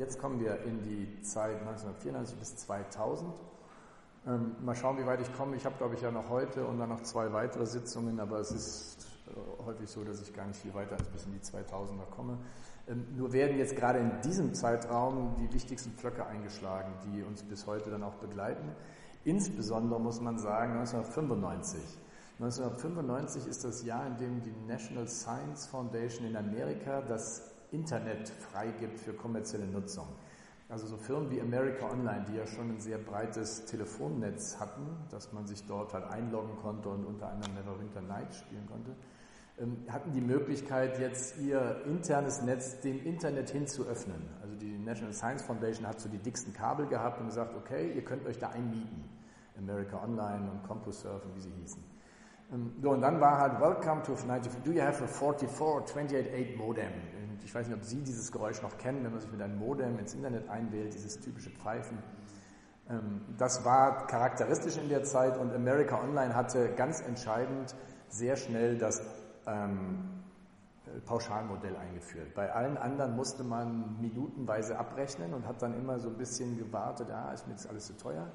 Jetzt kommen wir in die Zeit 1994 bis 2000. Mal schauen, wie weit ich komme. Ich habe, glaube ich, ja noch heute und dann noch 2 weitere Sitzungen, aber es ist häufig so, dass ich gar nicht viel weiter als bis in die 2000er komme. Nur werden jetzt gerade in diesem Zeitraum die wichtigsten Pflöcke eingeschlagen, die uns bis heute dann auch begleiten. Insbesondere muss man sagen 1995. 1995 ist das Jahr, in dem die National Science Foundation in Amerika das Internet freigibt für kommerzielle Nutzung. Also so Firmen wie America Online, die ja schon ein sehr breites Telefonnetz hatten, dass man sich dort halt einloggen konnte und unter anderem Neverwinter Nights spielen konnte, hatten die Möglichkeit, jetzt ihr internes Netz dem Internet hin zu öffnen. Also die National Science Foundation hat so die dicksten Kabel gehabt und gesagt, okay, ihr könnt euch da einmieten. America Online und CompuServe und wie sie hießen. So, und dann war halt Welcome to 94, do you have a 44.28.8 Modem? Und ich weiß nicht, ob Sie dieses Geräusch noch kennen, wenn man sich mit einem Modem ins Internet einwählt, dieses typische Pfeifen. Das war charakteristisch in der Zeit und America Online hatte ganz entscheidend sehr schnell das Pauschalmodell eingeführt. Bei allen anderen musste man minutenweise abrechnen und hat dann immer so ein bisschen gewartet, ist mir das alles zu teuer.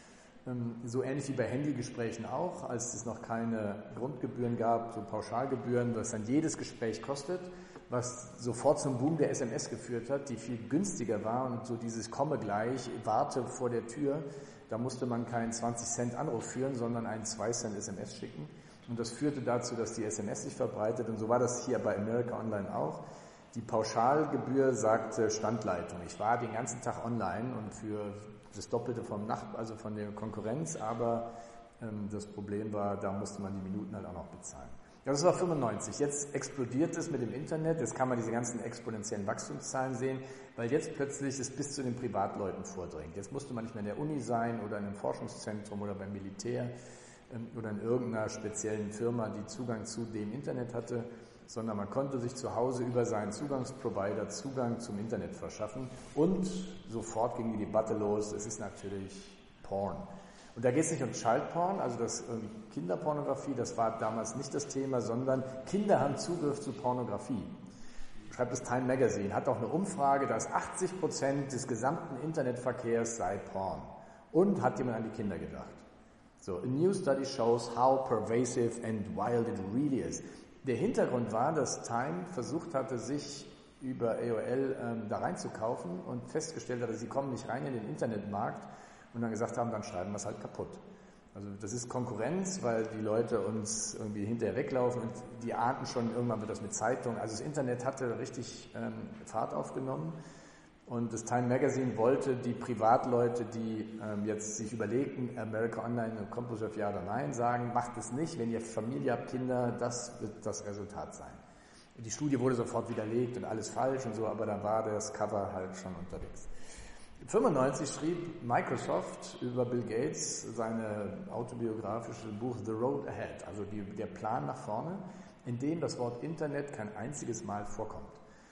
So ähnlich wie bei Handygesprächen auch, als es noch keine Grundgebühren gab, so Pauschalgebühren, was dann jedes Gespräch kostet, was sofort zum Boom der SMS geführt hat, die viel günstiger war und so dieses komme gleich, warte vor der Tür, da musste man keinen 20 Cent Anruf führen, sondern einen 2 Cent SMS schicken und das führte dazu, dass die SMS sich verbreitet und so war das hier bei America Online auch. Die Pauschalgebühr sagte Standleitung. Ich war den ganzen Tag online und für das Doppelte vom also von der Konkurrenz, aber das Problem war, da musste man die Minuten halt auch noch bezahlen. Ja, das war 95. Jetzt explodiert es mit dem Internet. Jetzt kann man diese ganzen exponentiellen Wachstumszahlen sehen, weil jetzt plötzlich es bis zu den Privatleuten vordringt. Jetzt musste man nicht mehr in der Uni sein oder in einem Forschungszentrum oder beim Militär oder in irgendeiner speziellen Firma, die Zugang zu dem Internet hatte, sondern man konnte sich zu Hause über seinen Zugangsprovider Zugang zum Internet verschaffen und sofort ging die Debatte los, es ist natürlich Porn. Und da geht es nicht um Child-Porn, also das Kinderpornografie, das war damals nicht das Thema, sondern Kinder haben Zugriff zu Pornografie. Schreibt das Time Magazine, hat auch eine Umfrage, dass 80% des gesamten Internetverkehrs sei Porn. Und hat jemand an die Kinder gedacht. So, a new study shows how pervasive and wild it really is. Der Hintergrund war, dass Time versucht hatte, sich über AOL da reinzukaufen und festgestellt hatte, sie kommen nicht rein in den Internetmarkt und dann gesagt haben, dann schreiben wir es halt kaputt. Also das ist Konkurrenz, weil die Leute uns irgendwie hinterher weglaufen und die ahnten schon, irgendwann wird das mit Zeitungen. Also das Internet hatte richtig Fahrt aufgenommen und das Time Magazine wollte die Privatleute, die jetzt sich überlegten, America Online und CompuServe ja oder nein, sagen, macht es nicht, wenn ihr Familie habt, Kinder, das wird das Resultat sein. Die Studie wurde sofort widerlegt und alles falsch und so, aber da war das Cover halt schon unterwegs. 1995 schrieb Microsoft über Bill Gates seine autobiografische Buch The Road Ahead, also der Plan nach vorne, in dem das Wort Internet kein einziges Mal vorkommt.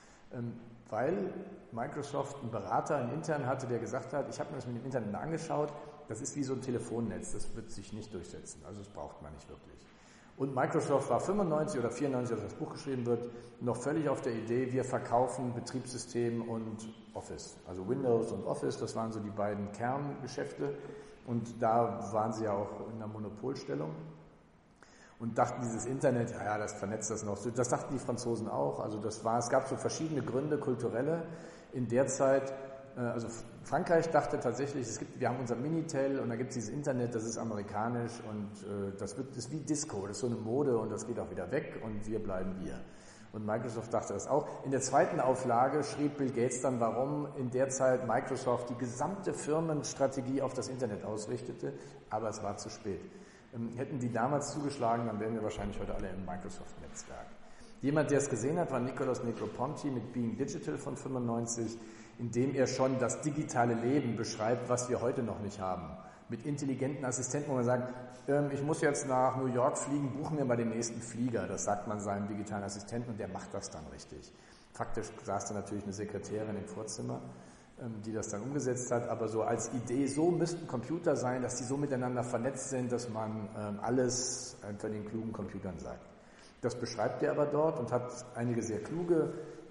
Weil Microsoft einen Berater, einen Intern hatte, der gesagt hat, ich habe mir das mit dem Internet angeschaut, das ist wie so ein Telefonnetz, das wird sich nicht durchsetzen, also das braucht man nicht wirklich. Und Microsoft war 95 oder 94, als das Buch geschrieben wird, noch völlig auf der Idee, wir verkaufen Betriebssystem und Office. Also Windows und Office, das waren so die beiden Kerngeschäfte und da waren sie ja auch in einer Monopolstellung. Und dachten, dieses Internet, ja, das vernetzt das noch. Das dachten die Franzosen auch. Also es gab so verschiedene Gründe, kulturelle. In der Zeit, also Frankreich dachte tatsächlich, wir haben unser Minitel und da gibt es dieses Internet, das ist amerikanisch und das ist wie Disco, das ist so eine Mode und das geht auch wieder weg und wir bleiben wir. Und Microsoft dachte das auch. In der zweiten Auflage schrieb Bill Gates dann, warum in der Zeit Microsoft die gesamte Firmenstrategie auf das Internet ausrichtete, aber es war zu spät. Hätten die damals zugeschlagen, dann wären wir wahrscheinlich heute alle im Microsoft-Netzwerk. Jemand, der es gesehen hat, war Nicolas Negroponte mit Being Digital von 95, in dem er schon das digitale Leben beschreibt, was wir heute noch nicht haben. Mit intelligenten Assistenten, wo man sagt, ich muss jetzt nach New York fliegen, buchen mir mal den nächsten Flieger. Das sagt man seinem digitalen Assistenten und der macht das dann richtig. Faktisch saß da natürlich eine Sekretärin im Vorzimmer, die das dann umgesetzt hat, aber so als Idee, so müssten Computer sein, dass die so miteinander vernetzt sind, dass man alles von den klugen Computern sagt. Das beschreibt er aber dort und hat einige sehr kluge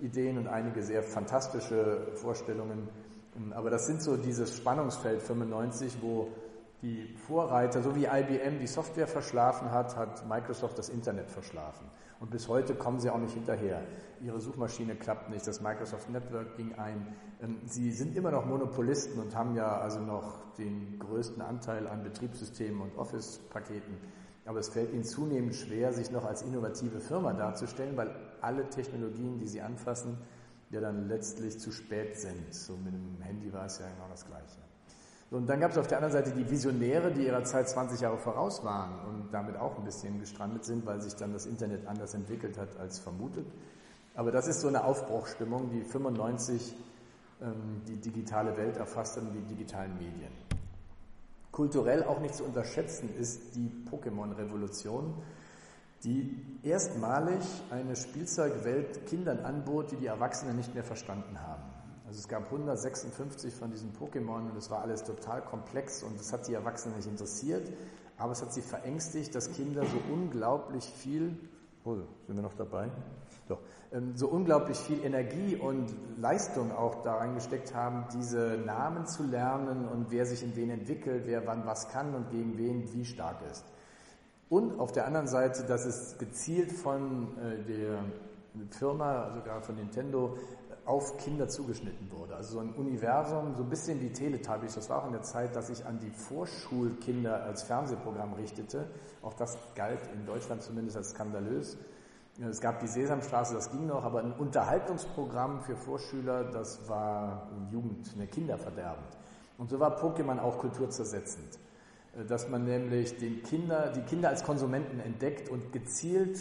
Ideen und einige sehr fantastische Vorstellungen. Aber das sind so dieses Spannungsfeld 95, wo die Vorreiter, so wie IBM die Software verschlafen hat, hat Microsoft das Internet verschlafen. Und bis heute kommen sie auch nicht hinterher. Ihre Suchmaschine klappt nicht, das Microsoft Network ging ein. Sie sind immer noch Monopolisten und haben ja also noch den größten Anteil an Betriebssystemen und Office-Paketen. Aber es fällt ihnen zunehmend schwer, sich noch als innovative Firma darzustellen, weil alle Technologien, die sie anfassen, ja dann letztlich zu spät sind. So mit dem Handy war es ja genau das Gleiche. Und dann gab es auf der anderen Seite die Visionäre, die ihrer Zeit 20 Jahre voraus waren und damit auch ein bisschen gestrandet sind, weil sich dann das Internet anders entwickelt hat als vermutet. Aber das ist so eine Aufbruchsstimmung, die 95 die digitale Welt erfasst hat und die digitalen Medien. Kulturell auch nicht zu unterschätzen ist die Pokémon-Revolution, die erstmalig eine Spielzeugwelt Kindern anbot, die die Erwachsenen nicht mehr verstanden haben. Also es gab 156 von diesen Pokémon und es war alles total komplex und es hat die Erwachsenen nicht interessiert, aber es hat sie verängstigt, dass Kinder so unglaublich viel, sind wir noch dabei? Doch, so unglaublich viel Energie und Leistung auch da reingesteckt haben, diese Namen zu lernen und wer sich in wen entwickelt, wer wann was kann und gegen wen wie stark ist. Und auf der anderen Seite, dass es gezielt von der Firma, sogar von Nintendo, auf Kinder zugeschnitten wurde. Also so ein Universum, so ein bisschen wie Teletubbies, das war auch in der Zeit, dass sich an die Vorschulkinder als Fernsehprogramm richtete. Auch das galt in Deutschland zumindest als skandalös. Es gab die Sesamstraße, das ging noch, aber ein Unterhaltungsprogramm für Vorschüler, das war kinderverderbend. Und so war Pokémon auch kulturzersetzend. Dass man nämlich die Kinder als Konsumenten entdeckt und gezielt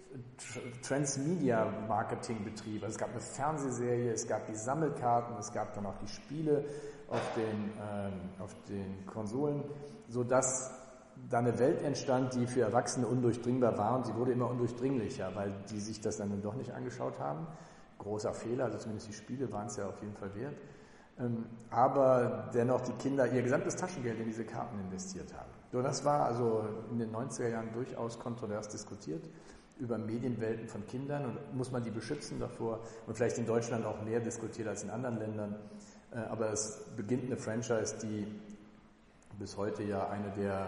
Transmedia-Marketing betrieb. Also es gab eine Fernsehserie, es gab die Sammelkarten, es gab dann auch die Spiele auf den Konsolen, sodass da eine Welt entstand, die für Erwachsene undurchdringbar war und sie wurde immer undurchdringlicher, weil die sich das dann doch nicht angeschaut haben. Großer Fehler, also zumindest die Spiele waren es ja auf jeden Fall wert. Aber dennoch die Kinder ihr gesamtes Taschengeld in diese Karten investiert haben. So, das war also in den 90er Jahren durchaus kontrovers diskutiert über Medienwelten von Kindern und muss man die beschützen davor und vielleicht in Deutschland auch mehr diskutiert als in anderen Ländern. Aber es beginnt eine Franchise, die bis heute ja eine der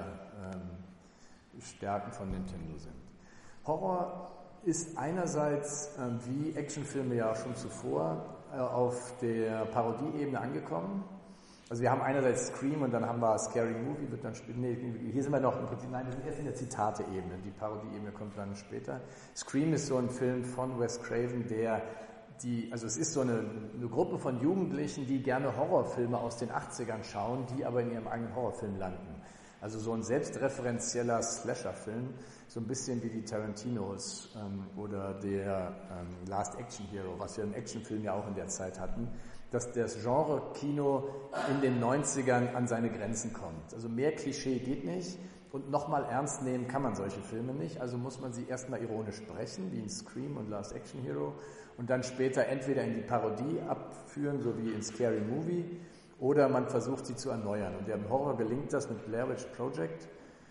Stärken von Nintendo sind. Horror ist einerseits, wie Actionfilme ja schon zuvor, auf der Parodieebene angekommen. Also wir haben einerseits Scream und dann haben wir Scary Movie, wird dann hier sind wir noch im Prinzip, nein, wir sind erst in der Zitate-Ebene, die Parodie-Ebene kommt dann später. Scream ist so ein Film von Wes Craven, also es ist so eine Gruppe von Jugendlichen, die gerne Horrorfilme aus den 80ern schauen, die aber in ihrem eigenen Horrorfilm landen. Also so ein selbstreferenzieller Slasher-Film, so ein bisschen wie die Tarantinos oder der Last Action Hero, was wir im Actionfilm ja auch in der Zeit hatten, dass das Genre-Kino in den 90ern an seine Grenzen kommt. Also mehr Klischee geht nicht und nochmal ernst nehmen kann man solche Filme nicht, also muss man sie erstmal ironisch sprechen, wie in Scream und Last Action Hero, und dann später entweder in die Parodie abführen, so wie in Scary Movie, oder man versucht sie zu erneuern. Und dem Horror gelingt das mit Blair Witch Project,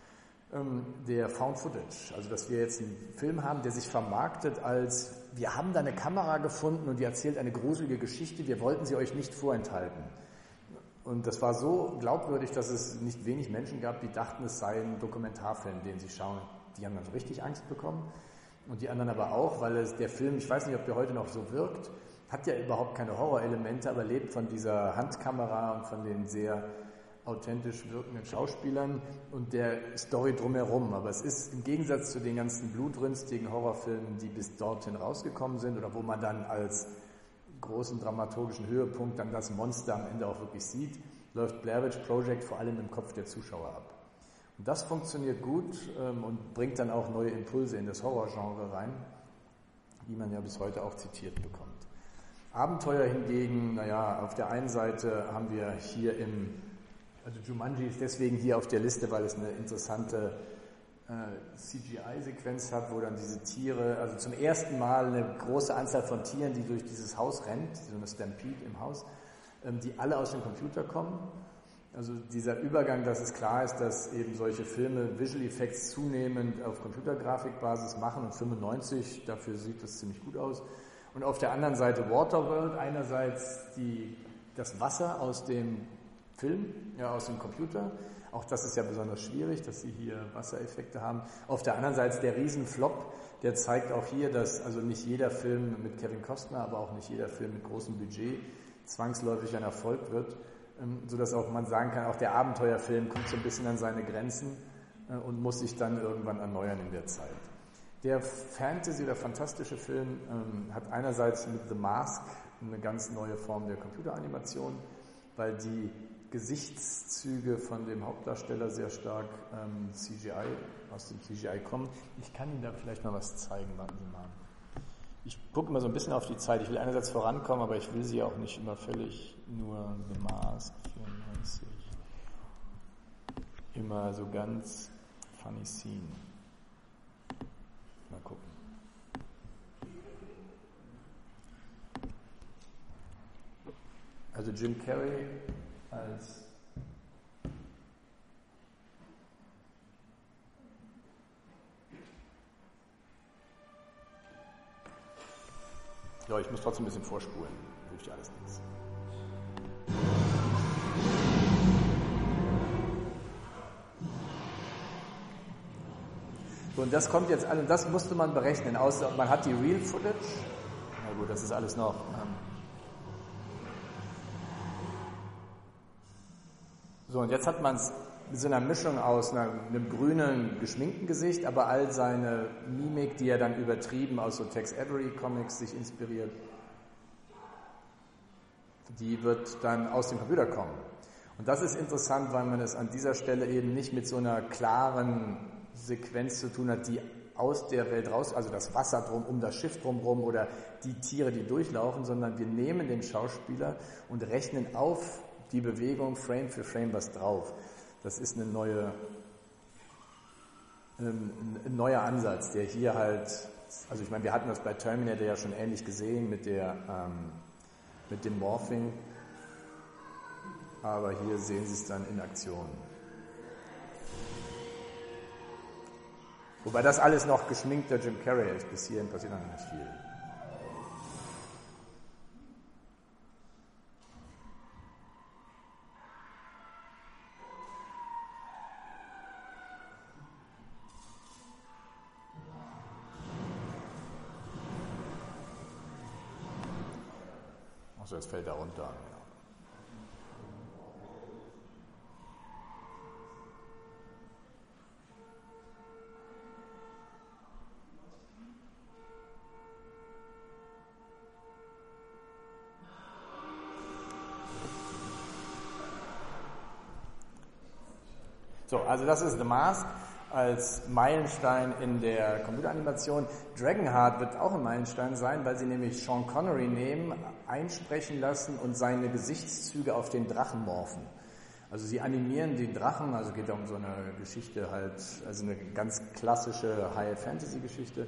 der Found Footage. Also dass wir jetzt einen Film haben, der sich vermarktet als, wir haben da eine Kamera gefunden und die erzählt eine gruselige Geschichte, wir wollten sie euch nicht vorenthalten. Und das war so glaubwürdig, dass es nicht wenig Menschen gab, die dachten, es sei ein Dokumentarfilm, den sie schauen. Die haben dann so richtig Angst bekommen. Und die anderen aber auch, weil der Film, ich weiß nicht, ob der heute noch so wirkt, hat ja überhaupt keine Horrorelemente, aber lebt von dieser Handkamera und von den sehr authentisch wirkenden Schauspielern und der Story drumherum. Aber es ist im Gegensatz zu den ganzen blutrünstigen Horrorfilmen, die bis dorthin rausgekommen sind oder wo man dann als großen dramaturgischen Höhepunkt dann das Monster am Ende auch wirklich sieht, läuft Blair Witch Project vor allem im Kopf der Zuschauer ab. Und das funktioniert gut und bringt dann auch neue Impulse in das Horrorgenre rein, wie man ja bis heute auch zitiert bekommt. Abenteuer hingegen, auf der einen Seite haben wir hier also Jumanji ist deswegen hier auf der Liste, weil es eine interessante CGI-Sequenz hat, wo dann diese Tiere, also zum ersten Mal eine große Anzahl von Tieren, die durch dieses Haus rennt, so eine Stampede im Haus, die alle aus dem Computer kommen. Also dieser Übergang, dass es klar ist, dass eben solche Filme Visual Effects zunehmend auf Computergrafikbasis machen und 95, dafür sieht das ziemlich gut aus. Und auf der anderen Seite Waterworld, einerseits das Wasser aus dem Film, ja, aus dem Computer. Auch das ist ja besonders schwierig, dass sie hier Wassereffekte haben. Auf der anderen Seite der Riesenflop, der zeigt auch hier, dass also nicht jeder Film mit Kevin Costner, aber auch nicht jeder Film mit großem Budget zwangsläufig ein Erfolg wird, sodass auch man sagen kann, auch der Abenteuerfilm kommt so ein bisschen an seine Grenzen und muss sich dann irgendwann erneuern in der Zeit. Der Fantasy oder fantastische Film hat einerseits mit The Mask eine ganz neue Form der Computeranimation, weil die Gesichtszüge von dem Hauptdarsteller sehr stark aus dem CGI kommen. Ich kann Ihnen da vielleicht mal was zeigen, warten Sie mal. Ich gucke immer so ein bisschen auf die Zeit. Ich will einerseits vorankommen, aber ich will Sie auch nicht immer völlig nur The Mask 94. Immer so ganz funny scene. Mal gucken. Also Jim Carrey als ja, ich muss trotzdem ein bisschen vorspulen. Hilft ja alles nichts. So, und das kommt jetzt an, und das musste man berechnen. Außer man hat die Real Footage. Na gut, das ist alles noch. So, und jetzt hat man es mit so einer Mischung aus einem grünen, geschminkten Gesicht, aber all seine Mimik, die er dann übertrieben aus so Tex Avery Comics sich inspiriert, die wird dann aus dem Computer kommen. Und das ist interessant, weil man es an dieser Stelle eben nicht mit so einer klaren Sequenz zu tun hat, die aus der Welt raus, also das Wasser drum, um das Schiff drumherum oder die Tiere, die durchlaufen, sondern wir nehmen den Schauspieler und rechnen auf die Bewegung Frame für Frame was drauf. Das ist ein neuer Ansatz, der hier halt, also ich meine, wir hatten das bei Terminator ja schon ähnlich gesehen mit dem Morphing, aber hier sehen Sie es dann in Aktion. Wobei das alles noch geschminkter Jim Carrey ist, bis hierhin passiert noch nicht viel. Achso, jetzt fällt er runter. Ja. So, also das ist The Mask als Meilenstein in der Computeranimation. Dragonheart wird auch ein Meilenstein sein, weil sie nämlich Sean Connery nehmen, einsprechen lassen und seine Gesichtszüge auf den Drachen morphen. Also sie animieren den Drachen, also geht ja um so eine Geschichte halt, also eine ganz klassische High-Fantasy-Geschichte.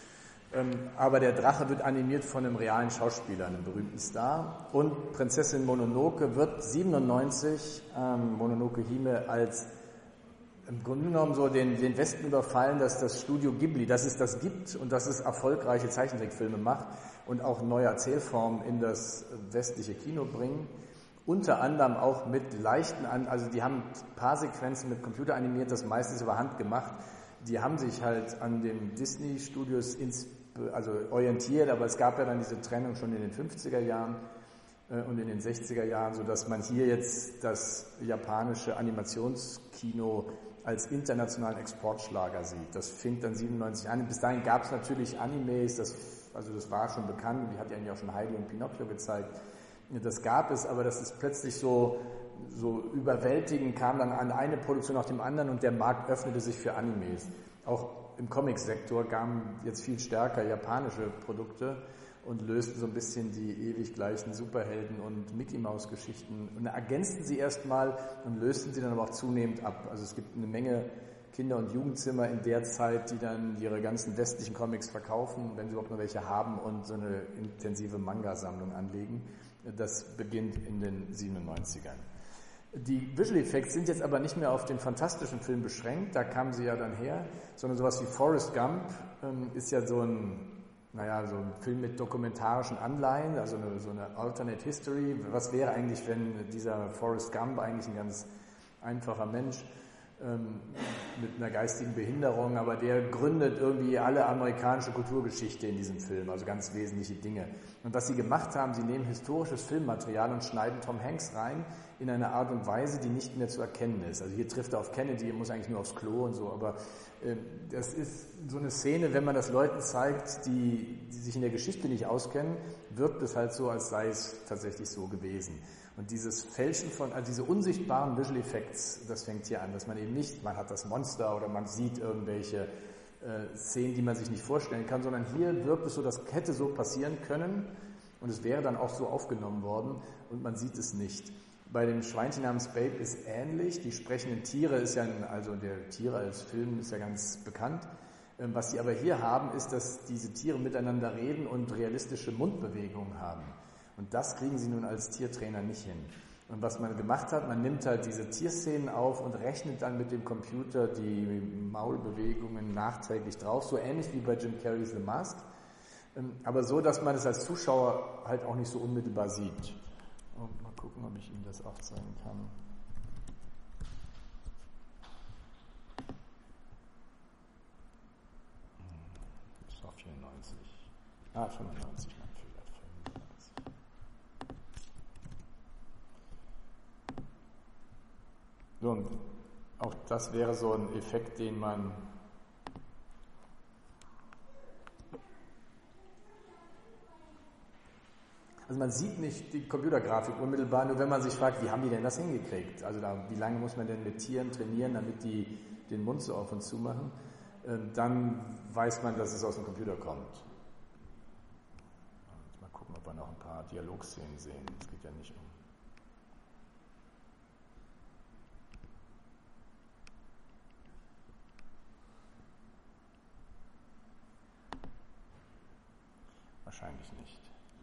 Aber der Drache wird animiert von einem realen Schauspieler, einem berühmten Star. Und Prinzessin Mononoke wird 97, Mononoke Hime, als im Grunde genommen so den Westen überfallen, dass das Studio Ghibli, dass es das gibt und dass es erfolgreiche Zeichentrickfilme macht und auch neue Erzählformen in das westliche Kino bringen. Unter anderem auch mit leichten, also die haben ein paar Sequenzen mit Computer animiert, das meistens über Hand gemacht. Die haben sich halt an den Disney-Studios orientiert, aber es gab ja dann diese Trennung schon in den 50er Jahren und in den 60er Jahren, sodass man hier jetzt das japanische Animationskino als internationalen Exportschlager sieht. Das fing dann 97 an. Bis dahin gab es natürlich Animes, das war schon bekannt, die hat ja eigentlich auch schon Heidi und Pinocchio gezeigt. Das gab es, aber das ist plötzlich so überwältigend, kam dann an eine Produktion nach dem anderen und der Markt öffnete sich für Animes. Auch im Comic-Sektor kamen jetzt viel stärker japanische Produkte und lösten so ein bisschen die ewig gleichen Superhelden- und Mickey-Maus-Geschichten und ergänzten sie erstmal und lösten sie dann aber auch zunehmend ab. Also es gibt eine Menge Kinder- und Jugendzimmer in der Zeit, die dann ihre ganzen westlichen Comics verkaufen, wenn sie überhaupt noch welche haben und so eine intensive Manga-Sammlung anlegen. Das beginnt in den 97ern. Die Visual Effects sind jetzt aber nicht mehr auf den fantastischen Film beschränkt, da kamen sie ja dann her, sondern sowas wie Forrest Gump ist ja so ein naja, so ein Film mit dokumentarischen Anleihen, also so eine Alternate History. Was wäre eigentlich, wenn dieser Forrest Gump, eigentlich ein ganz einfacher Mensch, mit einer geistigen Behinderung, aber der gründet irgendwie alle amerikanische Kulturgeschichte in diesem Film, also ganz wesentliche Dinge. Und was sie gemacht haben, sie nehmen historisches Filmmaterial und schneiden Tom Hanks rein in eine Art und Weise, die nicht mehr zu erkennen ist. Also hier trifft er auf Kennedy, er muss eigentlich nur aufs Klo und so, aber das ist so eine Szene, wenn man das Leuten zeigt, die sich in der Geschichte nicht auskennen, wirkt es halt so, als sei es tatsächlich so gewesen. Und dieses Fälschen also diese unsichtbaren Visual Effects, das fängt hier an, dass man eben nicht, man hat das Monster oder man sieht irgendwelche Szenen, die man sich nicht vorstellen kann, sondern hier wirkt es so, das hätte so passieren können und es wäre dann auch so aufgenommen worden und man sieht es nicht. Bei dem Schweinchen namens Babe ist ähnlich, die sprechenden Tiere ist ja, also der Tiere als Film ist ja ganz bekannt. Was sie aber hier haben, ist, dass diese Tiere miteinander reden und realistische Mundbewegungen haben. Und das kriegen sie nun als Tiertrainer nicht hin. Und was man gemacht hat, man nimmt halt diese Tierszenen auf und rechnet dann mit dem Computer die Maulbewegungen nachträglich drauf, so ähnlich wie bei Jim Carrey's The Mask, aber so, dass man es als Zuschauer halt auch nicht so unmittelbar sieht. Und mal gucken, ob ich Ihnen das auch zeigen kann. Das war 94. 95, mein Fehler, 95. So, und auch das wäre so ein Effekt, den man also man sieht nicht die Computergrafik unmittelbar, nur wenn man sich fragt, wie haben die denn das hingekriegt? Also wie lange muss man denn mit Tieren trainieren, damit die den Mund so auf und zu machen? Dann weiß man, dass es aus dem Computer kommt. Mal gucken, ob wir noch ein paar Dialogszenen sehen. Es geht ja nicht um. Wahrscheinlich nicht.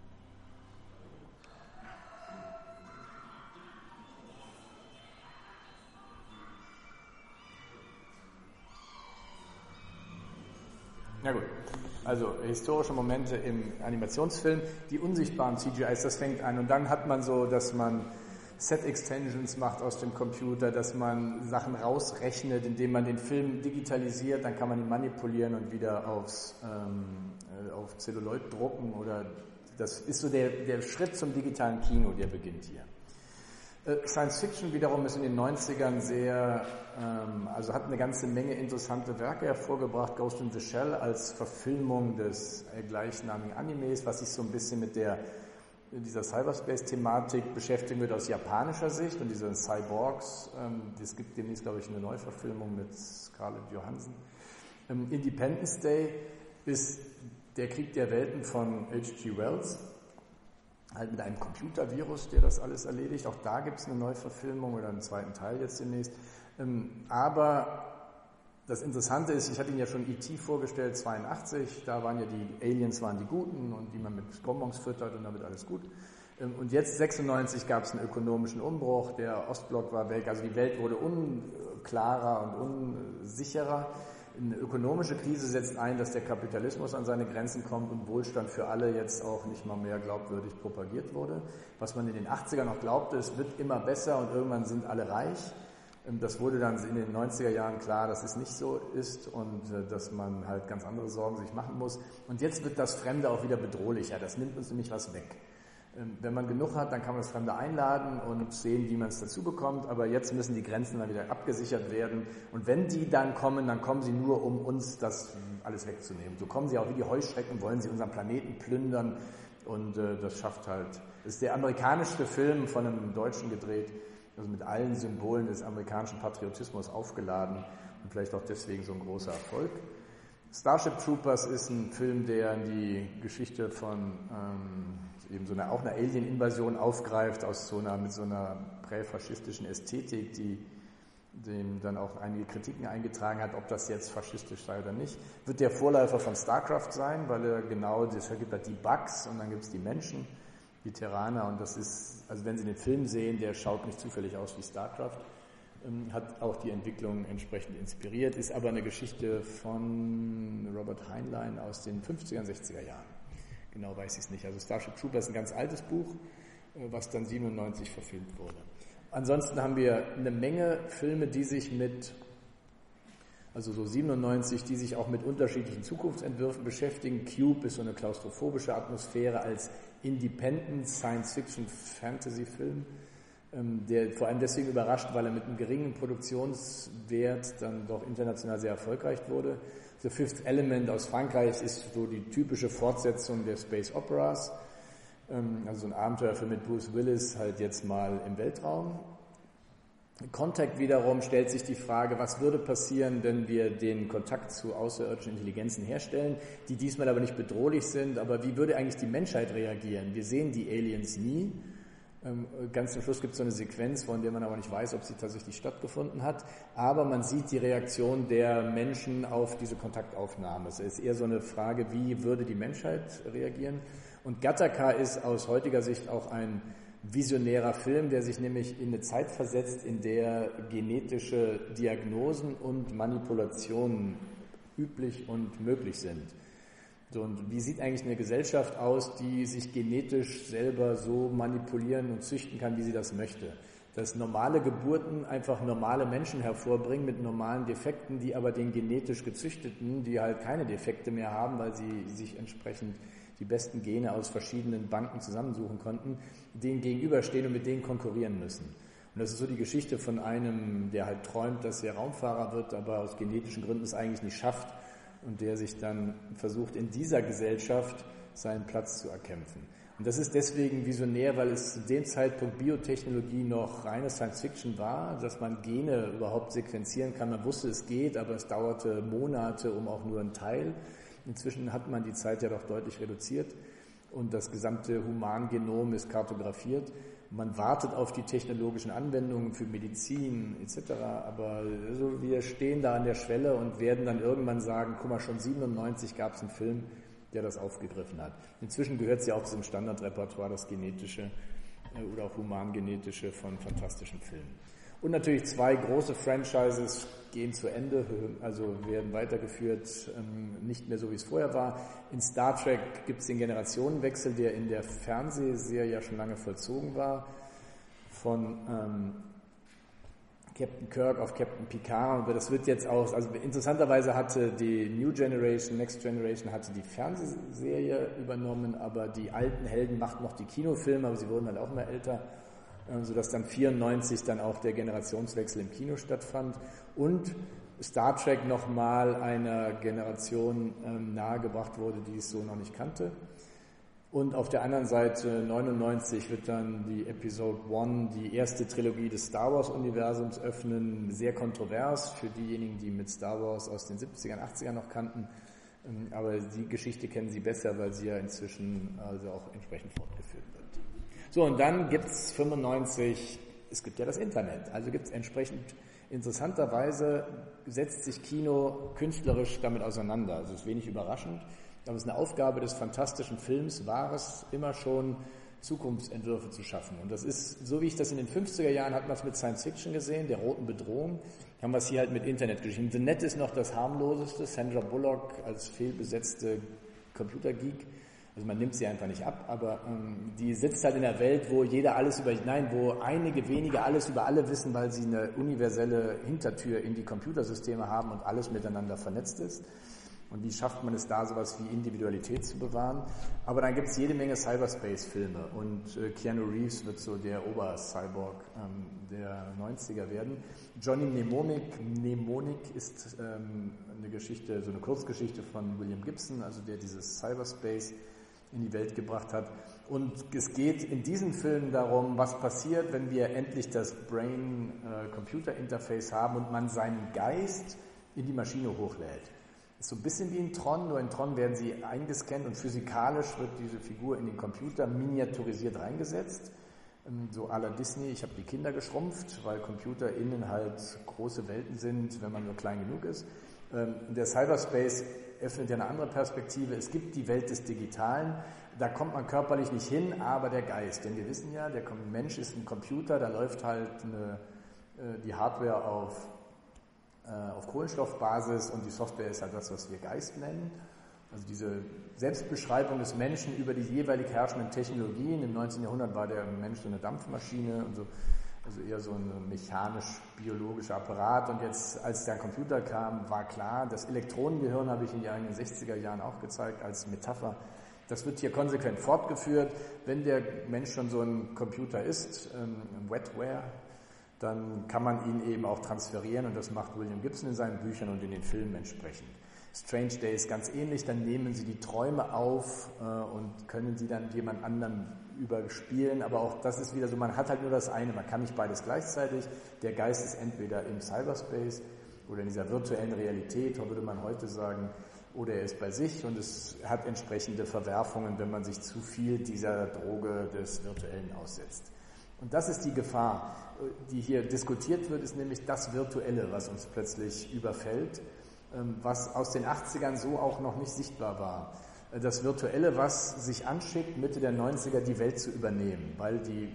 Na gut, also historische Momente im Animationsfilm, die unsichtbaren CGIs, das fängt an und dann hat man so, dass man Set-Extensions macht aus dem Computer, dass man Sachen rausrechnet, indem man den Film digitalisiert, dann kann man ihn manipulieren und wieder auf Zelluloid drucken oder das ist so der Schritt zum digitalen Kino, der beginnt hier. Science Fiction wiederum ist in den 90ern also hat eine ganze Menge interessante Werke hervorgebracht. Ghost in the Shell als Verfilmung des gleichnamigen Animes, was sich so ein bisschen mit dieser Cyberspace-Thematik beschäftigen wird aus japanischer Sicht und diese Cyborgs. Es gibt demnächst, glaube ich, eine Neuverfilmung mit Scarlett Johansson. Independence Day ist der Krieg der Welten von H.G. Wells. Halt mit einem Computervirus, der das alles erledigt. Auch da gibt es eine Neuverfilmung oder einen zweiten Teil jetzt demnächst. Aber das Interessante ist, ich hatte Ihnen ja schon E.T. vorgestellt, 82, da waren ja die Aliens waren die Guten und die man mit Bonbons füttert und damit alles gut. Und jetzt 96 gab es einen ökonomischen Umbruch, der Ostblock war weg, also die Welt wurde unklarer und unsicherer. Eine ökonomische Krise setzt ein, dass der Kapitalismus an seine Grenzen kommt und Wohlstand für alle jetzt auch nicht mal mehr glaubwürdig propagiert wurde. Was man in den 80ern noch glaubte, es wird immer besser und irgendwann sind alle reich. Das wurde dann in den 90er Jahren klar, dass es nicht so ist und dass man halt ganz andere Sorgen sich machen muss. Und jetzt wird das Fremde auch wieder bedrohlicher. Das nimmt uns nämlich was weg. Wenn man genug hat, dann kann man das Fremde einladen und sehen, wie man es dazu bekommt. Aber jetzt müssen die Grenzen dann wieder abgesichert werden. Und wenn die dann kommen sie nur, um uns das alles wegzunehmen. So kommen sie auch wie die Heuschrecken, wollen sie unseren Planeten plündern. Und das schafft halt. Das ist der amerikanischste Film von einem Deutschen gedreht, also mit allen Symbolen des amerikanischen Patriotismus aufgeladen und vielleicht auch deswegen so ein großer Erfolg. Starship Troopers ist ein Film, der die Geschichte von eben auch eine Alien-Invasion aufgreift mit so einer präfaschistischen Ästhetik, die dem dann auch einige Kritiken eingetragen hat, ob das jetzt faschistisch sei oder nicht. Wird der Vorläufer von StarCraft sein, weil es gibt halt die Bugs und dann gibt es die Menschen, die Terraner und das ist, also wenn Sie den Film sehen, der schaut nicht zufällig aus wie StarCraft. hat auch die Entwicklung entsprechend inspiriert, ist aber eine Geschichte von Robert Heinlein aus den 50er und 60er Jahren. Genau weiß ich es nicht. Also Starship Troopers ist ein ganz altes Buch, was dann 97 verfilmt wurde. Ansonsten haben wir eine Menge Filme, die sich so 97, die sich auch mit unterschiedlichen Zukunftsentwürfen beschäftigen. Cube ist so eine klaustrophobische Atmosphäre als Independent Science-Fiction-Fantasy-Film, der vor allem deswegen überrascht, weil er mit einem geringen Produktionswert dann doch international sehr erfolgreich wurde. The Fifth Element aus Frankreich ist so die typische Fortsetzung der Space Operas, also so ein Abenteuerfilm mit Bruce Willis, halt jetzt mal im Weltraum. Contact wiederum stellt sich die Frage, was würde passieren, wenn wir den Kontakt zu außerirdischen Intelligenzen herstellen, die diesmal aber nicht bedrohlich sind, aber wie würde eigentlich die Menschheit reagieren? Wir sehen die Aliens nie. Ganz zum Schluss gibt es so eine Sequenz, von der man aber nicht weiß, ob sie tatsächlich stattgefunden hat, aber man sieht die Reaktion der Menschen auf diese Kontaktaufnahme. Es ist eher so eine Frage, wie würde die Menschheit reagieren? Und Gattaca ist aus heutiger Sicht auch ein visionärer Film, der sich nämlich in eine Zeit versetzt, in der genetische Diagnosen und Manipulationen üblich und möglich sind. So, und wie sieht eigentlich eine Gesellschaft aus, die sich genetisch selber so manipulieren und züchten kann, wie sie das möchte? Dass normale Geburten einfach normale Menschen hervorbringen mit normalen Defekten, die aber den genetisch Gezüchteten, die halt keine Defekte mehr haben, weil sie sich entsprechend die besten Gene aus verschiedenen Banken zusammensuchen konnten, denen gegenüberstehen und mit denen konkurrieren müssen. Und das ist so die Geschichte von einem, der halt träumt, dass er Raumfahrer wird, aber aus genetischen Gründen es eigentlich nicht schafft und der sich dann versucht, in dieser Gesellschaft seinen Platz zu erkämpfen. Und das ist deswegen visionär, weil es zu dem Zeitpunkt Biotechnologie noch reine Science-Fiction war, dass man Gene überhaupt sequenzieren kann. Man wusste, es geht, aber es dauerte Monate, um auch nur einen Teil. Inzwischen hat man die Zeit ja doch deutlich reduziert und das gesamte Humangenom ist kartografiert. Man wartet auf die technologischen Anwendungen für Medizin etc., aber also wir stehen da an der Schwelle und werden dann irgendwann sagen, guck mal, schon 97 gab es einen Film, der das aufgegriffen hat. Inzwischen gehört es ja auch zum Standardrepertoire, das genetische oder auch humangenetische von fantastischen Filmen. Und natürlich 2 große Franchises gehen zu Ende, also werden weitergeführt, nicht mehr so, wie es vorher war. In Star Trek gibt es den Generationenwechsel, der in der Fernsehserie ja schon lange vollzogen war, von Captain Kirk auf Captain Picard. Und das wird jetzt auch, also interessanterweise hatte die New Generation, Next Generation hatte die Fernsehserie übernommen, aber die alten Helden machten noch die Kinofilme, aber sie wurden halt auch immer älter, sodass dann 94 dann auch der Generationswechsel im Kino stattfand und Star Trek nochmal einer Generation nahegebracht wurde, die es so noch nicht kannte. Und auf der anderen Seite 99 wird dann die Episode 1, die erste Trilogie des Star Wars-Universums öffnen, sehr kontrovers für diejenigen, die mit Star Wars aus den 70ern, 80ern noch kannten. Aber die Geschichte kennen sie besser, weil sie ja inzwischen also auch entsprechend fortgeführt wird. So, und dann gibt's 95, es gibt ja das Internet, also gibt's entsprechend, interessanterweise setzt sich Kino künstlerisch damit auseinander. Also es ist wenig überraschend, aber es ist eine Aufgabe des fantastischen Films, war es immer schon, Zukunftsentwürfe zu schaffen. Und das ist, so wie ich das in den 50er Jahren, hat man es mit Science Fiction gesehen, der roten Bedrohung, haben wir es hier halt mit Internet geschrieben. The Net ist noch das harmloseste, Sandra Bullock als fehlbesetzte Computergeek. Also man nimmt sie einfach nicht ab, aber die sitzt halt in einer Welt, wo wo einige wenige alles über alle wissen, weil sie eine universelle Hintertür in die Computersysteme haben und alles miteinander vernetzt ist. Und wie schafft man es da, sowas wie Individualität zu bewahren? Aber dann gibt es jede Menge Cyberspace-Filme und Keanu Reeves wird so der Ober-Cyborg der 90er werden. Johnny Mnemonic ist eine Geschichte, so eine Kurzgeschichte von William Gibson, also der dieses Cyberspace in die Welt gebracht hat. Und es geht in diesen Filmen darum, was passiert, wenn wir endlich das Brain-Computer-Interface haben und man seinen Geist in die Maschine hochlädt. Ist so ein bisschen wie in Tron, nur in Tron werden sie eingescannt und physikalisch wird diese Figur in den Computer miniaturisiert reingesetzt. So à la Disney, ich habe die Kinder geschrumpft, weil Computer innen halt große Welten sind, wenn man nur klein genug ist. Der Cyberspace öffnet ja eine andere Perspektive. Es gibt die Welt des Digitalen, da kommt man körperlich nicht hin, aber der Geist. Denn wir wissen ja, der Mensch ist ein Computer, da läuft halt eine die Hardware auf Kohlenstoffbasis und die Software ist halt das, was wir Geist nennen. Also diese Selbstbeschreibung des Menschen über die jeweilig herrschenden Technologien. Im 19. Jahrhundert war der Mensch so eine Dampfmaschine und so, also eher so ein mechanisch-biologischer Apparat. Und jetzt, als der Computer kam, war klar, das Elektronengehirn habe ich in den 60er Jahren auch gezeigt als Metapher. Das wird hier konsequent fortgeführt. Wenn der Mensch schon so ein Computer ist, Wetware, dann kann man ihn eben auch transferieren und das macht William Gibson in seinen Büchern und in den Filmen entsprechend. Strange Days ganz ähnlich, dann nehmen sie die Träume auf und können sie dann jemand anderen überspielen, aber auch das ist wieder so, man hat halt nur das eine, man kann nicht beides gleichzeitig. Der Geist ist entweder im Cyberspace oder in dieser virtuellen Realität, würde man heute sagen, oder er ist bei sich und es hat entsprechende Verwerfungen, wenn man sich zu viel dieser Droge des Virtuellen aussetzt. Und das ist die Gefahr, die hier diskutiert wird, ist nämlich das Virtuelle, was uns plötzlich überfällt, was aus den 80ern so auch noch nicht sichtbar war. Das Virtuelle, was sich anschickt, Mitte der 90er die Welt zu übernehmen, weil die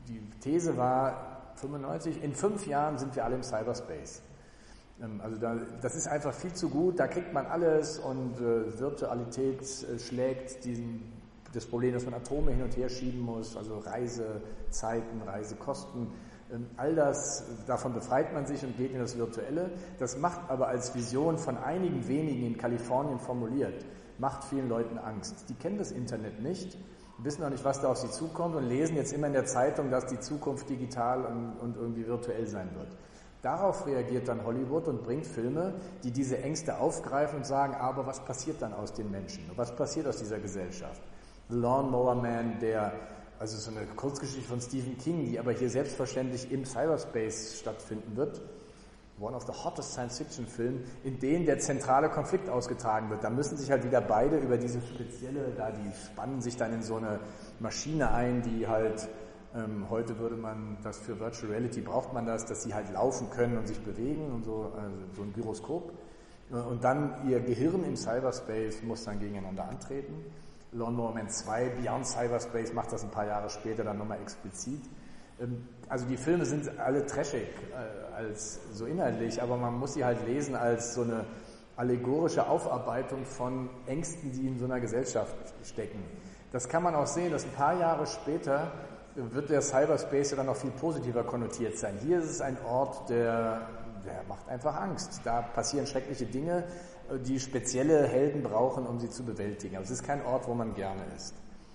These war, 95, in 5 Jahren sind wir alle im Cyberspace. Also das ist einfach viel zu gut, da kriegt man alles und Virtualität schlägt das Problem, dass man Atome hin und her schieben muss, also Reisezeiten, Reisekosten, all das, davon befreit man sich und geht in das Virtuelle. Das macht aber als Vision von einigen wenigen in Kalifornien formuliert, macht vielen Leuten Angst. Die kennen das Internet nicht, wissen auch nicht, was da auf sie zukommt und lesen jetzt immer in der Zeitung, dass die Zukunft digital und irgendwie virtuell sein wird. Darauf reagiert dann Hollywood und bringt Filme, die diese Ängste aufgreifen und sagen, aber was passiert dann aus den Menschen? Was passiert aus dieser Gesellschaft? The Lawnmower Man, also so eine Kurzgeschichte von Stephen King, die aber hier selbstverständlich im Cyberspace stattfinden wird. One of the hottest Science-Fiction-Filme, in denen der zentrale Konflikt ausgetragen wird. Da müssen sich halt wieder beide über diese spezielle, die spannen sich dann in so eine Maschine ein, die halt, heute würde man das für Virtual Reality, braucht man das, dass sie halt laufen können und sich bewegen und so, also so ein Gyroskop. Und dann ihr Gehirn im Cyberspace muss dann gegeneinander antreten. Lawnmower Man 2, Beyond Cyberspace macht das ein paar Jahre später dann nochmal explizit. Also die Filme sind alle trashig, als so inhaltlich, aber man muss sie halt lesen als so eine allegorische Aufarbeitung von Ängsten, die in so einer Gesellschaft stecken. Das kann man auch sehen, dass ein paar Jahre später wird der Cyberspace ja dann noch viel positiver konnotiert sein. Hier ist es ein Ort, der macht einfach Angst. Da passieren schreckliche Dinge, die spezielle Helden brauchen, um sie zu bewältigen. Aber es ist kein Ort, wo man gerne ist.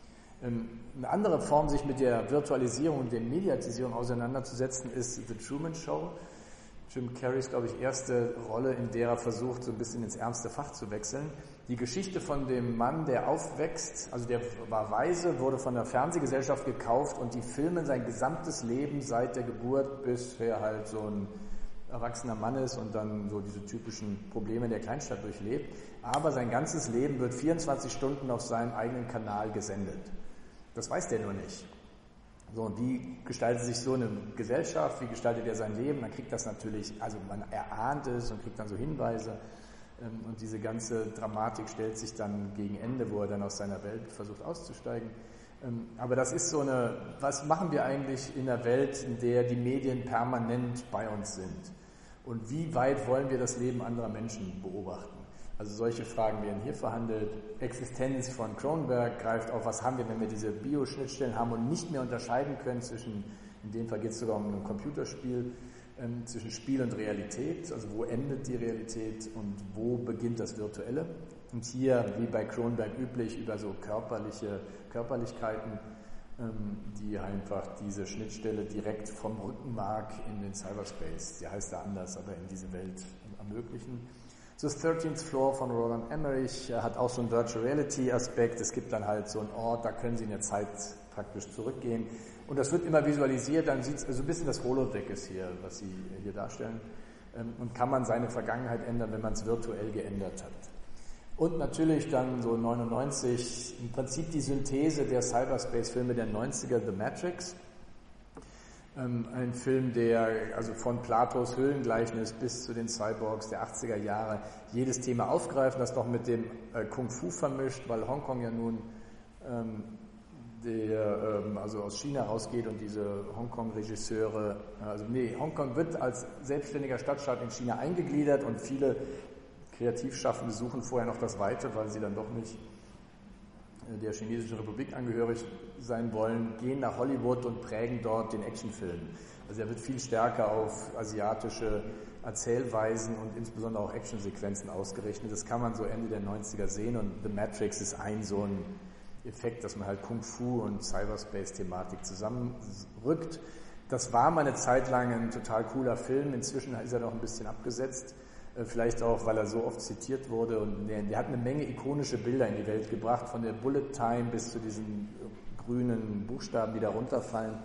Eine andere Form, sich mit der Virtualisierung und der Mediatisierung auseinanderzusetzen, ist The Truman Show. Jim Carreys, glaube ich, erste Rolle, in der er versucht, so ein bisschen ins ernste Fach zu wechseln. Die Geschichte von dem Mann, der aufwächst, also der war weise, wurde von der Fernsehgesellschaft gekauft und die filmen sein gesamtes Leben seit der Geburt, bis er halt so ein erwachsener Mann ist und dann so diese typischen Probleme in der Kleinstadt durchlebt. Aber sein ganzes Leben wird 24 Stunden auf seinem eigenen Kanal gesendet. Das weiß der nur nicht. So, und wie gestaltet sich so eine Gesellschaft, wie gestaltet er sein Leben? Dann kriegt das natürlich, also man erahnt es und kriegt dann so Hinweise und diese ganze Dramatik stellt sich dann gegen Ende, wo er dann aus seiner Welt versucht auszusteigen. Aber das ist so eine, was machen wir eigentlich in einer Welt, in der die Medien permanent bei uns sind? Und wie weit wollen wir das Leben anderer Menschen beobachten? Also solche Fragen werden hier verhandelt. Existenz von Cronenberg greift auf, was haben wir, wenn wir diese Bioschnittstellen haben und nicht mehr unterscheiden können zwischen, in dem Fall geht es sogar um ein Computerspiel, zwischen Spiel und Realität, also wo endet die Realität und wo beginnt das Virtuelle. Und hier, wie bei Cronenberg üblich, über so Körperlichkeiten, die einfach diese Schnittstelle direkt vom Rückenmark in den Cyberspace, die heißt da anders, aber in diese Welt ermöglichen. The 13th Floor von Roland Emmerich hat auch so einen Virtual Reality Aspekt. Es gibt dann halt so einen Ort, da können Sie in der Zeit praktisch zurückgehen. Und das wird immer visualisiert, dann sieht es so ein bisschen das Holodeck ist hier, was Sie hier darstellen. Und kann man seine Vergangenheit ändern, wenn man es virtuell geändert hat. Und natürlich dann so 99, im Prinzip die Synthese der Cyberspace-Filme der 90er, The Matrix. Ein Film, der also von Platos Höhlengleichnis bis zu den Cyborgs der 80er Jahre jedes Thema aufgreift, das noch mit dem Kung Fu vermischt, weil Hongkong ja nun der also aus China rausgeht und diese Hongkong-Regisseure, Hongkong wird als selbstständiger Stadtstaat in China eingegliedert und viele Kreativschaffende suchen vorher noch das Weite, weil sie dann doch nicht der Chinesischen Republik angehörig sein wollen, gehen nach Hollywood und prägen dort den Actionfilm. Also er wird viel stärker auf asiatische Erzählweisen und insbesondere auch Actionsequenzen ausgerichtet. Das kann man so Ende der 90er sehen und The Matrix ist ein so ein Effekt, dass man halt Kung-Fu und Cyberspace-Thematik zusammenrückt. Das war mal eine Zeit lang ein total cooler Film, inzwischen ist er noch ein bisschen abgesetzt, vielleicht auch, weil er so oft zitiert wurde und der hat eine Menge ikonische Bilder in die Welt gebracht, von der Bullet Time bis zu diesen grünen Buchstaben, die da runterfallen.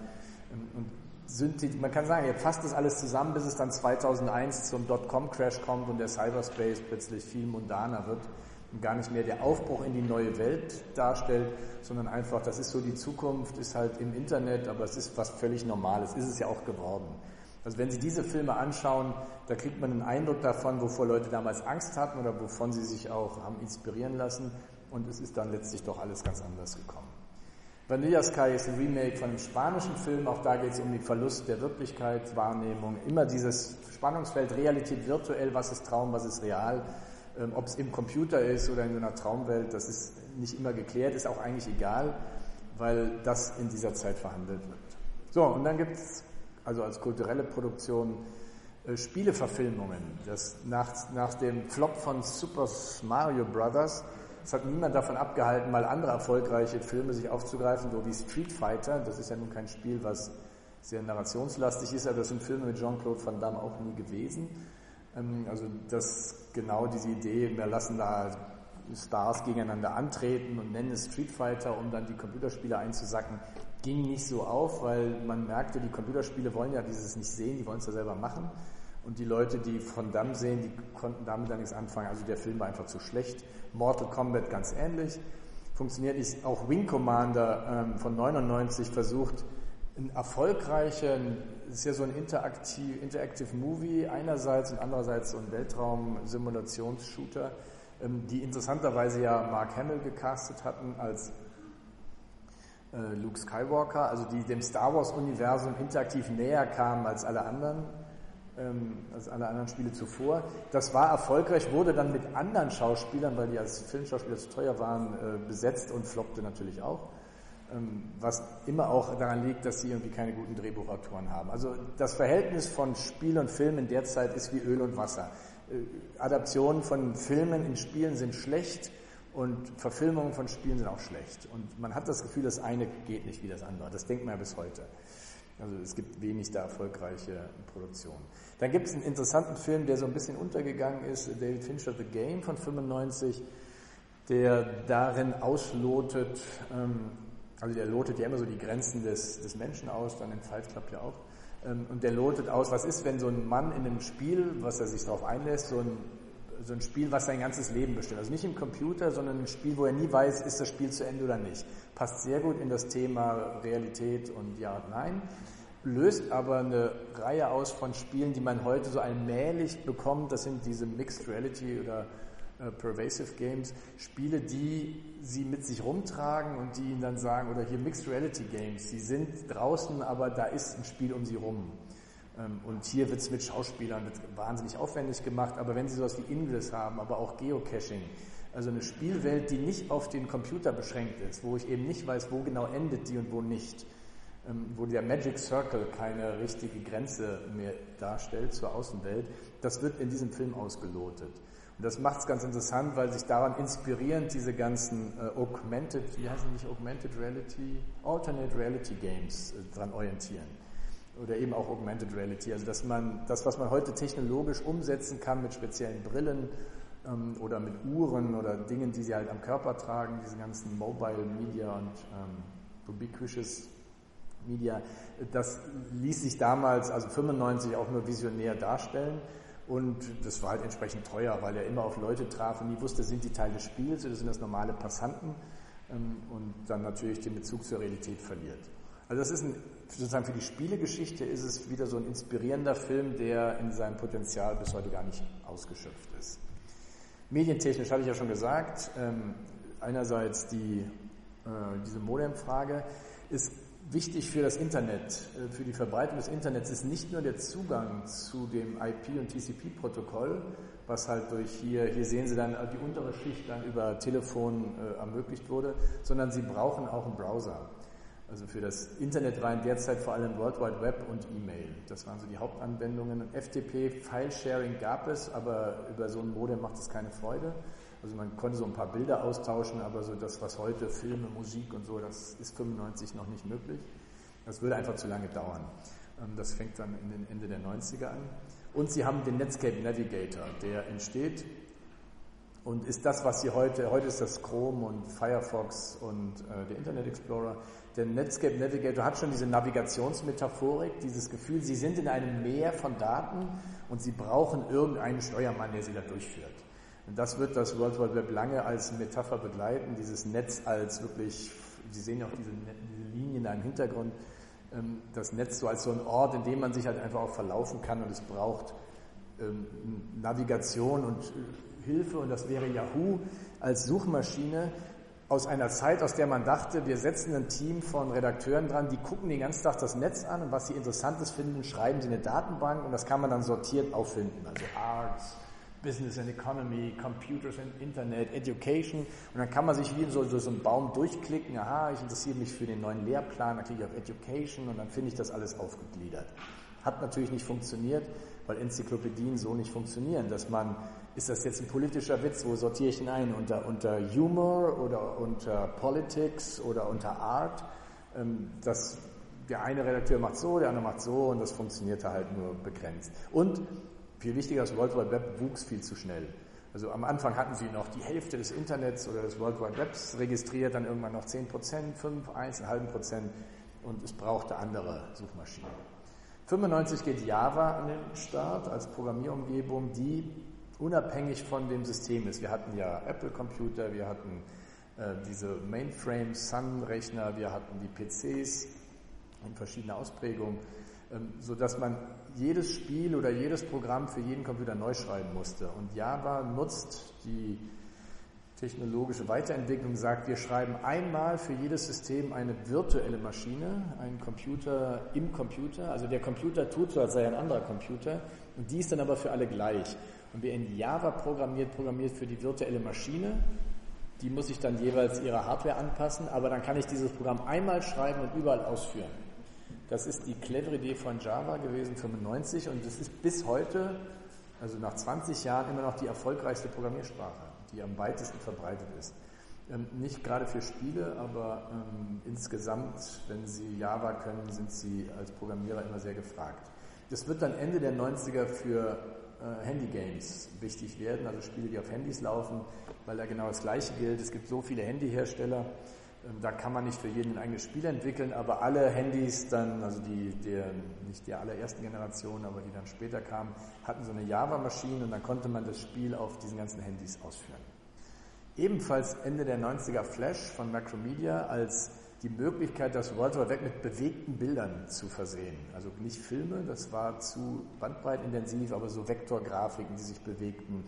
Und man kann sagen, er fasst das alles zusammen, bis es dann 2001 zum Dotcom-Crash kommt und der Cyberspace plötzlich viel mundaner wird und gar nicht mehr der Aufbruch in die neue Welt darstellt, sondern einfach, das ist so die Zukunft, ist halt im Internet, aber es ist was völlig Normales, ist es ja auch geworden. Also wenn Sie diese Filme anschauen, da kriegt man einen Eindruck davon, wovor Leute damals Angst hatten oder wovon sie sich auch haben inspirieren lassen und es ist dann letztlich doch alles ganz anders gekommen. Vanilla Sky ist ein Remake von einem spanischen Film, auch da geht es um den Verlust der Wirklichkeitswahrnehmung, immer dieses Spannungsfeld Realität virtuell, was ist Traum, was ist real. Ob es im Computer ist oder in so einer Traumwelt, das ist nicht immer geklärt, ist auch eigentlich egal, weil das in dieser Zeit verhandelt wird. So, und dann gibt es also als kulturelle Produktion Spieleverfilmungen. Das nach dem Flop von Super Mario Brothers, es hat niemand davon abgehalten, mal andere erfolgreiche Filme sich aufzugreifen, so wie Street Fighter. Das ist ja nun kein Spiel, was sehr narrationslastig ist, aber das sind Filme mit Jean-Claude Van Damme auch nie gewesen. Also das genau diese Idee, wir lassen da Stars gegeneinander antreten und nennen es Street Fighter, um dann die Computerspiele einzusacken, ging nicht so auf, weil man merkte, die Computerspiele wollen ja dieses nicht sehen, die wollen es ja selber machen und die Leute, die Van Damme sehen, die konnten damit dann nichts anfangen, also der Film war einfach zu schlecht. Mortal Kombat ganz ähnlich, funktioniert nicht. Auch Wing Commander von 99 versucht, ein erfolgreicher, ist ja so ein Interactive Movie einerseits und andererseits so ein Weltraum-Simulationsshooter, die interessanterweise ja Mark Hamill gecastet hatten als Luke Skywalker, also die dem Star Wars-Universum interaktiv näher kamen als alle anderen Spiele zuvor. Das war erfolgreich, wurde dann mit anderen Schauspielern, weil die als Filmschauspieler zu teuer waren, besetzt und floppte natürlich auch. Was immer auch daran liegt, dass sie irgendwie keine guten Drehbuchautoren haben. Also das Verhältnis von Spiel und Film in der Zeit ist wie Öl und Wasser. Adaptionen von Filmen in Spielen sind schlecht und Verfilmungen von Spielen sind auch schlecht. Und man hat das Gefühl, das eine geht nicht wie das andere. Das denkt man ja bis heute. Also es gibt wenig da erfolgreiche Produktionen. Dann gibt es einen interessanten Film, der so ein bisschen untergegangen ist, David Fincher, The Game von 95, der darin auslotet, also der lotet ja immer so die Grenzen des Menschen aus, dann im Fight Club ja auch. Und der lotet aus, was ist, wenn so ein Mann in einem Spiel, was er sich darauf einlässt, so ein Spiel, was sein ganzes Leben bestimmt. Also nicht im Computer, sondern ein Spiel, wo er nie weiß, ist das Spiel zu Ende oder nicht. Passt sehr gut in das Thema Realität und Ja und Nein, löst aber eine Reihe aus von Spielen, die man heute so allmählich bekommt. Das sind diese Mixed Reality oder Pervasive Games, Spiele, die sie mit sich rumtragen und die ihnen dann sagen, oder hier Mixed Reality Games, sie sind draußen, aber da ist ein Spiel um sie rum. Und hier wird es mit Schauspielern wahnsinnig aufwendig gemacht, aber wenn sie sowas wie Ingress haben, aber auch Geocaching, also eine Spielwelt, die nicht auf den Computer beschränkt ist, wo ich eben nicht weiß, wo genau endet die und wo nicht, wo der Magic Circle keine richtige Grenze mehr darstellt zur Außenwelt, das wird in diesem Film ausgelotet. Und das macht es ganz interessant, weil sich daran inspirierend diese ganzen Alternate Reality Games dran orientieren. Oder eben auch Augmented Reality. Also dass man das, was man heute technologisch umsetzen kann mit speziellen Brillen oder mit Uhren oder Dingen, die sie halt am Körper tragen, diese ganzen Mobile Media und Ubiquitous Media, das ließ sich damals, also 95, auch nur visionär darstellen. Und das war halt entsprechend teuer, weil er immer auf Leute traf und nie wusste, sind die Teil des Spiels oder sind das normale Passanten und dann natürlich den Bezug zur Realität verliert. Also das ist sozusagen für die Spielegeschichte ist es wieder so ein inspirierender Film, der in seinem Potenzial bis heute gar nicht ausgeschöpft ist. Medientechnisch hatte ich ja schon gesagt, einerseits die diese Modemfrage, ist wichtig für das Internet, für die Verbreitung des Internets ist nicht nur der Zugang zu dem IP- und TCP-Protokoll, was halt durch hier sehen Sie dann die untere Schicht dann über Telefon ermöglicht wurde, sondern Sie brauchen auch einen Browser. Also für das Internet waren derzeit vor allem World Wide Web und E-Mail. Das waren so die Hauptanwendungen. FTP, File-Sharing gab es, aber über so ein Modem macht es keine Freude. Also man konnte so ein paar Bilder austauschen, aber so das, was heute Filme, Musik und so, das ist 95 noch nicht möglich. Das würde einfach zu lange dauern. Das fängt dann in den Ende der 90er an. Und Sie haben den Netscape Navigator, der entsteht und ist das, was Sie heute ist das Chrome und Firefox und der Internet Explorer. Der Netscape Navigator hat schon diese Navigationsmetaphorik, dieses Gefühl, Sie sind in einem Meer von Daten und Sie brauchen irgendeinen Steuermann, der Sie da durchführt. Und das wird das World Wide Web lange als Metapher begleiten, dieses Netz als wirklich, Sie sehen ja auch diese Linien da im Hintergrund, das Netz so als so ein Ort, in dem man sich halt einfach auch verlaufen kann und es braucht Navigation und Hilfe und das wäre Yahoo als Suchmaschine aus einer Zeit, aus der man dachte, wir setzen ein Team von Redakteuren dran, die gucken den ganzen Tag das Netz an und was sie Interessantes finden, schreiben sie in eine Datenbank und das kann man dann sortiert auffinden. Also Arts, Business and Economy, Computers and Internet, Education und dann kann man sich wie in so einen Baum durchklicken, aha, ich interessiere mich für den neuen Lehrplan, dann klicke ich auf Education und dann finde ich das alles aufgegliedert. Hat natürlich nicht funktioniert, weil Enzyklopädien so nicht funktionieren, dass man, ist das jetzt ein politischer Witz, wo sortiere ich ihn ein? Unter Humor oder unter Politics oder unter Art? Der eine Redakteur macht so, der andere macht so und das funktionierte halt nur begrenzt. Und viel wichtiger, das World Wide Web wuchs viel zu schnell. Also am Anfang hatten sie noch die Hälfte des Internets oder des World Wide Webs registriert, dann irgendwann noch 10%, 5, 1,5% und es brauchte andere Suchmaschinen. 95 geht Java an den Start als Programmierumgebung, die unabhängig von dem System ist. Wir hatten ja Apple-Computer, wir hatten diese Mainframe-Sun-Rechner, wir hatten die PCs in verschiedener Ausprägung, sodass man jedes Spiel oder jedes Programm für jeden Computer neu schreiben musste. Und Java nutzt die technologische Weiterentwicklung, sagt, wir schreiben einmal für jedes System eine virtuelle Maschine, einen Computer im Computer. Also der Computer tut so, als sei er ein anderer Computer und die ist dann aber für alle gleich. Und wer in Java programmiert für die virtuelle Maschine, die muss ich dann jeweils ihrer Hardware anpassen, aber dann kann ich dieses Programm einmal schreiben und überall ausführen. Das ist die clevere Idee von Java gewesen, 95, und das ist bis heute, also nach 20 Jahren, immer noch die erfolgreichste Programmiersprache, die am weitesten verbreitet ist. Nicht gerade für Spiele, aber insgesamt, wenn Sie Java können, sind Sie als Programmierer immer sehr gefragt. Das wird dann Ende der 90er für Handygames wichtig werden, also Spiele, die auf Handys laufen, weil da genau das Gleiche gilt. Es gibt so viele Handyhersteller, da kann man nicht für jeden ein eigenes Spiel entwickeln, aber alle Handys dann, also nicht der allerersten Generation, aber die dann später kamen, hatten so eine Java-Maschine und dann konnte man das Spiel auf diesen ganzen Handys ausführen. Ebenfalls Ende der 90er Flash von Macromedia als die Möglichkeit, das World Wide Web mit bewegten Bildern zu versehen. Also nicht Filme, das war zu bandbreitenintensiv, aber so Vektorgrafiken, die sich bewegten,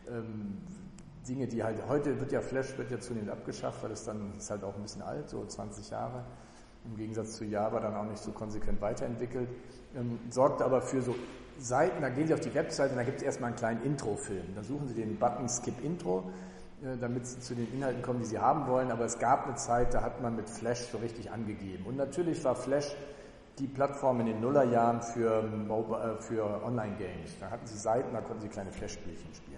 Dinge, die halt, heute wird ja Flash zunehmend abgeschafft, weil es dann ist halt auch ein bisschen alt, so 20 Jahre, im Gegensatz zu Java dann auch nicht so konsequent weiterentwickelt, sorgt aber für so Seiten, da gehen Sie auf die Webseite und da gibt es erstmal einen kleinen Intro-Film. Da suchen Sie den Button Skip Intro, damit Sie zu den Inhalten kommen, die Sie haben wollen, aber es gab eine Zeit, da hat man mit Flash so richtig angegeben. Und natürlich war Flash die Plattform in den Nullerjahren für Online-Games. Da hatten Sie Seiten, da konnten Sie kleine Flash-Spielchen spielen.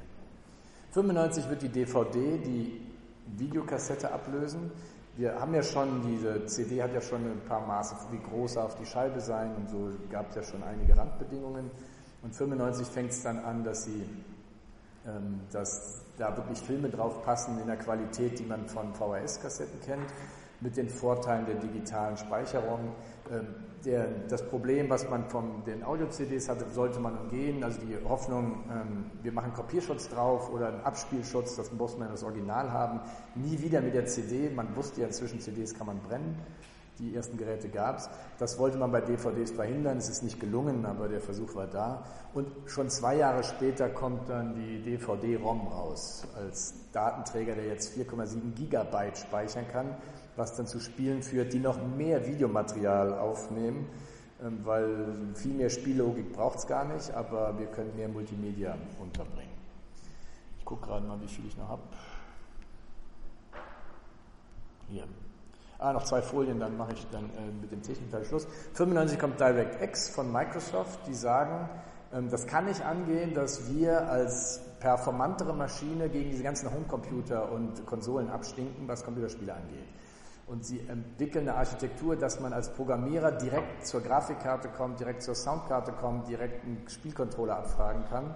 95 wird die DVD, die Videokassette ablösen. Wir haben ja schon, diese CD hat ja schon ein paar Maße, wie groß darf die Scheibe sein und so gab es ja schon einige Randbedingungen. Und 95 fängt es dann an, dass da wirklich Filme drauf passen in der Qualität, die man von VHS-Kassetten kennt, mit den Vorteilen der digitalen Speicherung. Das Problem, was man von den Audio-CDs hatte, sollte man umgehen. Also die Hoffnung, wir machen Kopierschutz drauf oder einen Abspielschutz, das muss man das Original haben. Nie wieder mit der CD. Man wusste ja inzwischen, CDs kann man brennen. Die ersten Geräte gab es. Das wollte man bei DVDs verhindern. Es ist nicht gelungen, aber der Versuch war da. Und schon 2 Jahre später kommt dann die DVD-ROM raus als Datenträger, der jetzt 4,7 Gigabyte speichern kann. was dann zu Spielen führt, die noch mehr Videomaterial aufnehmen, weil viel mehr Spiellogik braucht es gar nicht, aber wir können mehr Multimedia unterbringen. Ich gucke gerade mal, wie viel ich noch habe. Hier. Noch 2 Folien, dann mache ich dann mit dem Technikteil Schluss. 95 kommt DirectX von Microsoft, die sagen, das kann nicht angehen, dass wir als performantere Maschine gegen diese ganzen Homecomputer und Konsolen abstinken, was Computerspiele angeht. Und sie entwickeln eine Architektur, dass man als Programmierer direkt zur Grafikkarte kommt, direkt zur Soundkarte kommt, direkt einen Spielcontroller abfragen kann.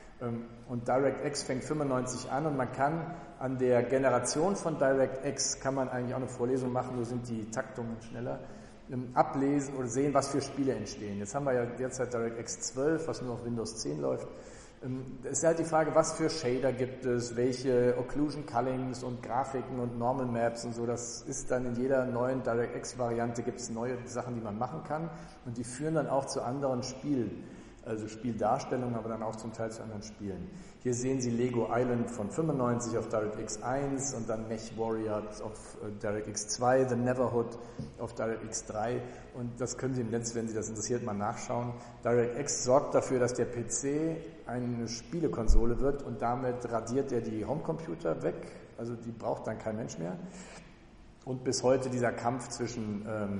Und DirectX fängt 95 an und man kann an der Generation von DirectX, kann man eigentlich auch eine Vorlesung machen, nur sind die Taktungen schneller, ablesen oder sehen, was für Spiele entstehen. Jetzt haben wir ja derzeit DirectX 12, was nur auf Windows 10 läuft. Es ist halt die Frage, was für Shader gibt es, welche Occlusion Cullings und Grafiken und Normal Maps und so. Das ist dann in jeder neuen DirectX-Variante gibt es neue Sachen, die man machen kann und die führen dann auch zu anderen Spielen. Also Spieldarstellungen, aber dann auch zum Teil zu anderen Spielen. Hier sehen Sie Lego Island von 95 auf DirectX 1 und dann Mech Warrior auf DirectX 2, The Neverhood auf DirectX 3 und das können Sie im Netz, wenn Sie das interessiert, mal nachschauen. DirectX sorgt dafür, dass der PC eine Spielekonsole wird und damit radiert er die Homecomputer weg, also die braucht dann kein Mensch mehr. Und bis heute dieser Kampf zwischen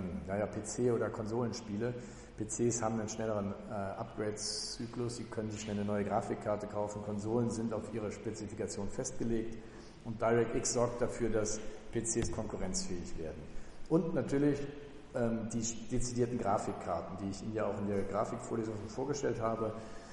PC oder Konsolenspiele. PCs haben einen schnelleren Upgrade-Zyklus, sie können sich schnell eine neue Grafikkarte kaufen, Konsolen sind auf ihre Spezifikation festgelegt und DirectX sorgt dafür, dass PCs konkurrenzfähig werden. Und natürlich die dezidierten Grafikkarten, die ich Ihnen ja auch in der Grafikvorlesung schon vorgestellt habe.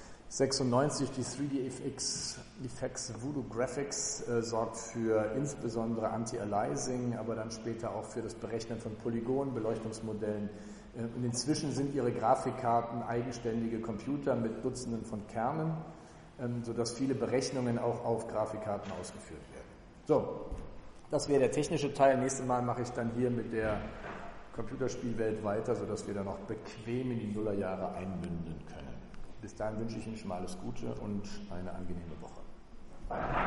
96, die 3D Effects Voodoo Graphics sorgt für insbesondere Anti-Aliasing, aber dann später auch für das Berechnen von Polygonen, Beleuchtungsmodellen. Und inzwischen sind ihre Grafikkarten eigenständige Computer mit Dutzenden von Kernen, sodass viele Berechnungen auch auf Grafikkarten ausgeführt werden. So, das wäre der technische Teil. Nächstes Mal mache ich dann hier mit der Computerspielwelt weiter, sodass wir dann auch bequem in die Nullerjahre einmünden können. Bis dahin wünsche ich Ihnen schon mal alles Gute und eine angenehme Woche.